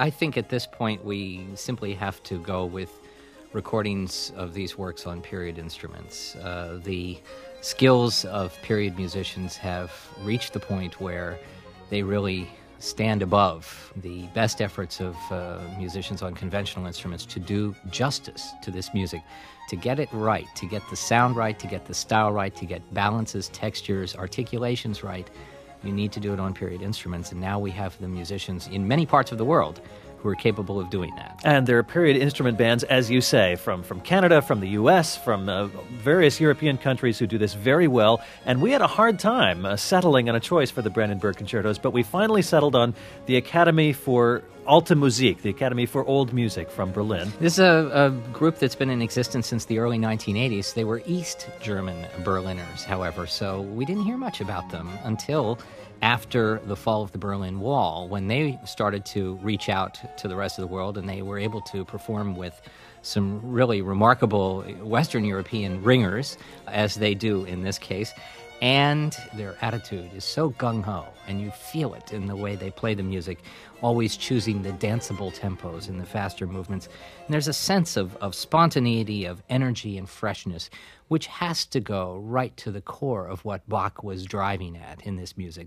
I think at this point we simply have to go with recordings of these works on period instruments. The skills of period musicians have reached the point where they really stand above the best efforts of musicians on conventional instruments to do justice to this music, to get it right, to get the sound right, to get the style right, to get balances, textures, articulations right. You need to do it on period instruments, and now we have the musicians in many parts of the world who are capable of doing that. And there are period instrument bands, as you say, from Canada, from the U.S., from various European countries who do this very well. And we had a hard time settling on a choice for the Brandenburg Concertos, but we finally settled on the Academy for Alte Musik, the Academy for Old Music from Berlin. This is a group that's been in existence since the early 1980s. They were East German Berliners, however, so we didn't hear much about them until after the fall of the Berlin Wall, when they started to reach out to the rest of the world and they were able to perform with some really remarkable Western European ringers, as they do in this case. And their attitude is so gung-ho, and you feel it in the way they play the music, always choosing the danceable tempos and the faster movements. And there's a sense of spontaneity, of energy and freshness, which has to go right to the core of what Bach was driving at in this music.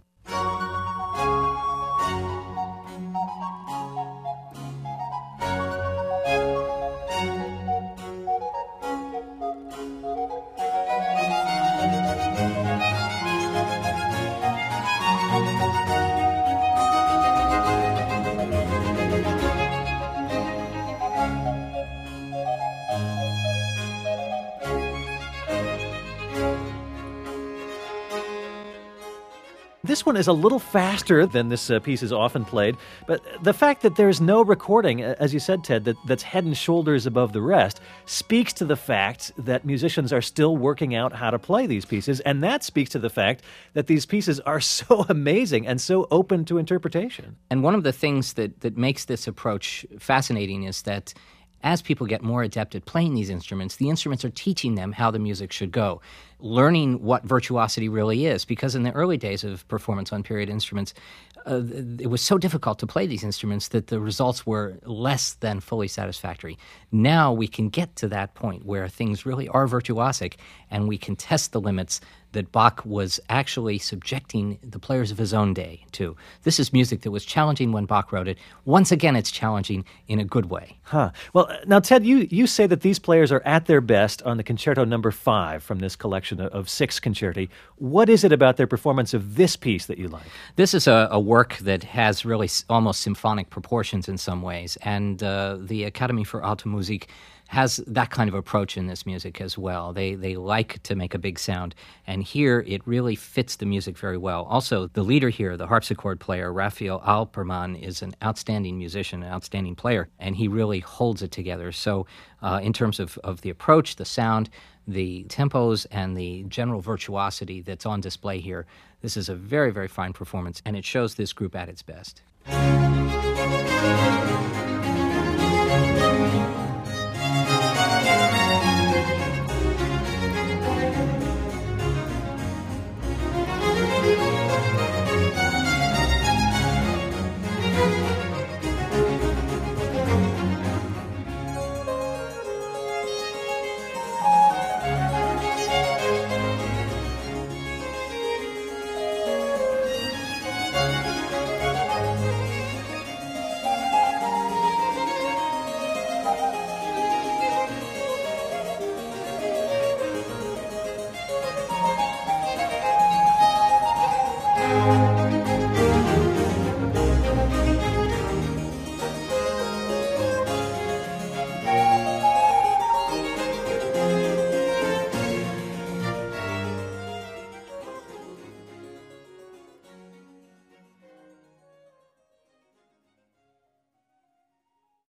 This one is a little faster than this piece is often played, but the fact that there's no recording, as you said, Ted, that's head and shoulders above the rest, speaks to the fact that musicians are still working out how to play these pieces, and that speaks to the fact that these pieces are so amazing and so open to interpretation. And one of the things that makes this approach fascinating is that as people get more adept at playing these instruments, the instruments are teaching them how the music should go, learning what virtuosity really is. Because in the early days of performance on period instruments, it was so difficult to play these instruments that the results were less than fully satisfactory. Now we can get to that point where things really are virtuosic, and we can test the limits that Bach was actually subjecting the players of his own day to. This is music that was challenging when Bach wrote it. Once again, it's challenging in a good way. Well, now, Ted, you say that these players are at their best on the Concerto No. 5 from this collection of 6 concerti. What is it about their performance of this piece that you like? This is a work that has really almost symphonic proportions in some ways, and the Academy for Alte Musik has that kind of approach in this music as well. They like to make a big sound, and here it really fits the music very well. Also, the leader here, the harpsichord player, Raphael Alpermann, is an outstanding musician, an outstanding player, and he really holds it together. So in terms of the approach, the sound, the tempos, and the general virtuosity that's on display here, this is a very, very fine performance, and it shows this group at its best.